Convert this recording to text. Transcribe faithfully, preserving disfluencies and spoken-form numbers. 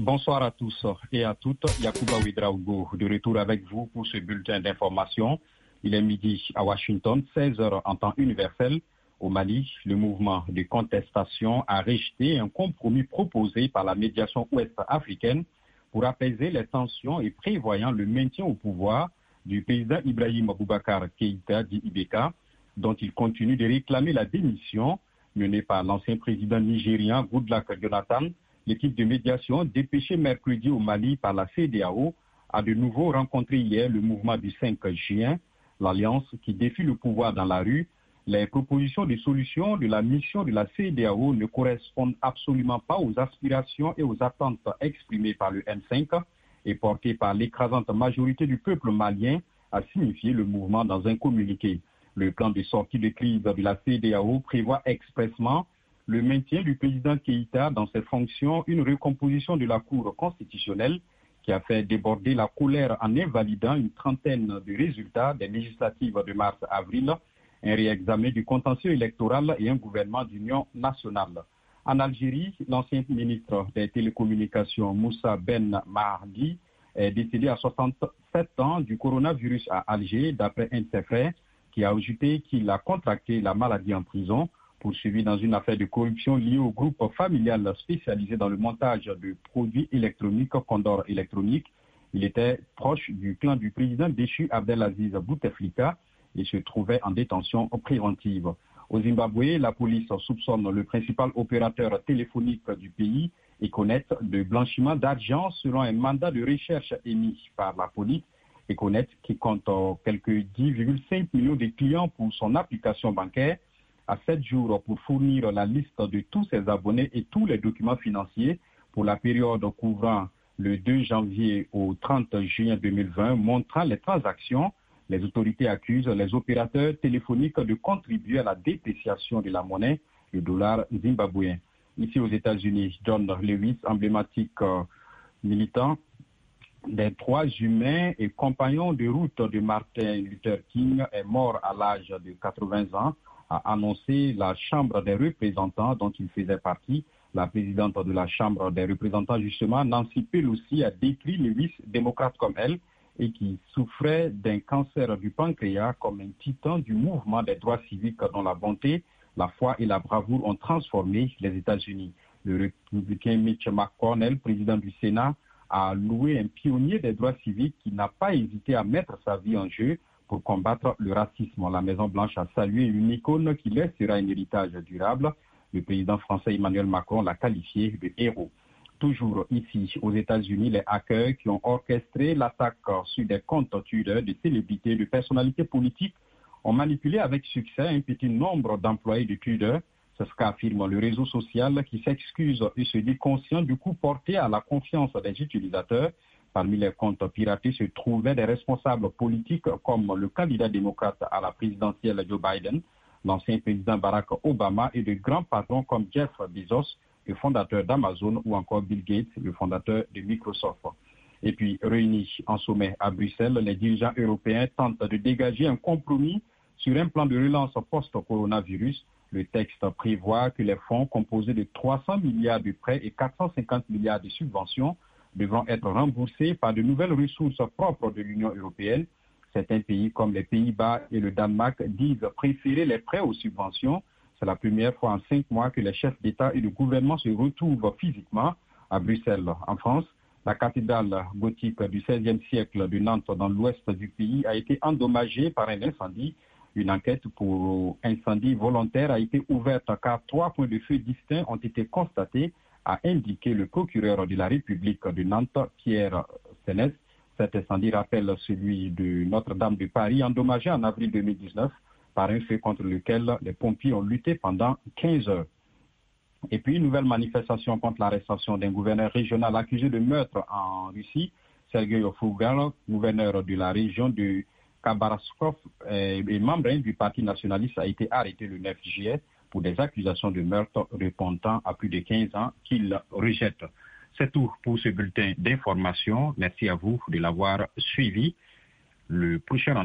Bonsoir à tous et à toutes. Yacouba Ouedraogo, de retour avec vous pour ce bulletin d'information. Il est midi à Washington, seize heures en temps universel. Au Mali, le mouvement de contestation a rejeté un compromis proposé par la médiation ouest-africaine pour apaiser les tensions et prévoyant le maintien au pouvoir du président Ibrahim Boubacar Keïta, dit I B K, dont il continue de réclamer la démission menée par l'ancien président nigérien Goodluck Jonathan. L'équipe de médiation dépêchée mercredi au Mali par la C E D E A O a de nouveau rencontré hier le mouvement du cinq juin, l'alliance qui défie le pouvoir dans la rue. Les propositions de solutions de la mission de la C E D E A O ne correspondent absolument pas aux aspirations et aux attentes exprimées par le M cinq et portées par l'écrasante majorité du peuple malien, a signifié le mouvement dans un communiqué. Le plan de sortie de crise de la C E D E A O prévoit expressément le maintien du président Keïta dans ses fonctions, une recomposition de la Cour constitutionnelle qui a fait déborder la colère en invalidant une trentaine de résultats des législatives de mars-avril, un réexamen du contentieux électoral et un gouvernement d'union nationale. En Algérie, l'ancien ministre des Télécommunications Moussa Ben Mahdi est décédé à soixante-sept ans du coronavirus à Alger, d'après un de ses frères qui a ajouté qu'il a contracté la maladie en prison, poursuivi dans une affaire de corruption liée au groupe familial spécialisé dans le montage de produits électroniques Condor Électronique. Il était proche du clan du président déchu Abdelaziz Bouteflika et se trouvait en détention préventive. Au Zimbabwe, la police soupçonne le principal opérateur téléphonique du pays, Econet, de blanchiment d'argent selon un mandat de recherche émis par la police. Econet, qui compte quelques dix virgule cinq millions de clients pour son application bancaire, à sept jours pour fournir la liste de tous ses abonnés et tous les documents financiers pour la période couvrant le deux janvier au trente juin deux mille vingt, montrant les transactions. Les autorités accusent les opérateurs téléphoniques de contribuer à la dépréciation de la monnaie, le dollar zimbabwéen. Ici aux États-Unis, John Lewis, emblématique euh, militant des droits humains et compagnon de route de Martin Luther King, est mort à l'âge de quatre-vingts ans, a annoncé la Chambre des représentants dont il faisait partie. La présidente de la Chambre des représentants, justement, Nancy Pelosi, a décrit Lewis, démocrate comme elle, et qui souffrait d'un cancer du pancréas, comme un titan du mouvement des droits civiques dont la bonté, la foi et la bravoure ont transformé les États-Unis. Le républicain Mitch McConnell, président du Sénat, a loué un pionnier des droits civiques qui n'a pas hésité à mettre sa vie en jeu pour combattre le racisme. La Maison-Blanche a salué une icône qui laissera un héritage durable. Le président français Emmanuel Macron l'a qualifié de héros. Toujours ici, aux États-Unis, les hackers qui ont orchestré l'attaque sur des comptes Twitter de célébrités, de personnalités politiques ont manipulé avec succès un petit nombre d'employés de Twitter. C'est ce qu'affirme le réseau social qui s'excuse et se dit conscient du coup porté à la confiance des utilisateurs. Parmi les comptes piratés se trouvaient des responsables politiques comme le candidat démocrate à la présidentielle Joe Biden, l'ancien président Barack Obama et de grands patrons comme Jeff Bezos, le fondateur d'Amazon, ou encore Bill Gates, le fondateur de Microsoft. Et puis, réunis en sommet à Bruxelles, les dirigeants européens tentent de dégager un compromis sur un plan de relance post-coronavirus. Le texte prévoit que les fonds composés de trois cents milliards de prêts et quatre cent cinquante milliards de subventions devront être remboursés par de nouvelles ressources propres de l'Union européenne. Certains pays comme les Pays-Bas et le Danemark disent préférer les prêts aux subventions. C'est la première fois en cinq mois que les chefs d'État et de gouvernement se retrouvent physiquement à Bruxelles. En France, la cathédrale gothique du seizième siècle de Nantes dans l'ouest du pays a été endommagée par un incendie. Une enquête pour incendie volontaire a été ouverte car trois points de feu distincts ont été constatés, a indiqué le procureur de la République de Nantes, Pierre Sénès. Cet incendie rappelle celui de Notre-Dame de Paris, endommagé en avril deux mille dix-neuf par un feu contre lequel les pompiers ont lutté pendant quinze heures. Et puis, une nouvelle manifestation contre l'arrestation d'un gouverneur régional accusé de meurtre en Russie, Sergei Fougal, gouverneur de la région de Khabarovsk et membre du Parti nationaliste, a été arrêté le neuf juillet pour des accusations de meurtre répondant à plus de quinze ans qu'il rejette. C'est tout pour ce bulletin d'information. Merci à vous de l'avoir suivi. Le prochain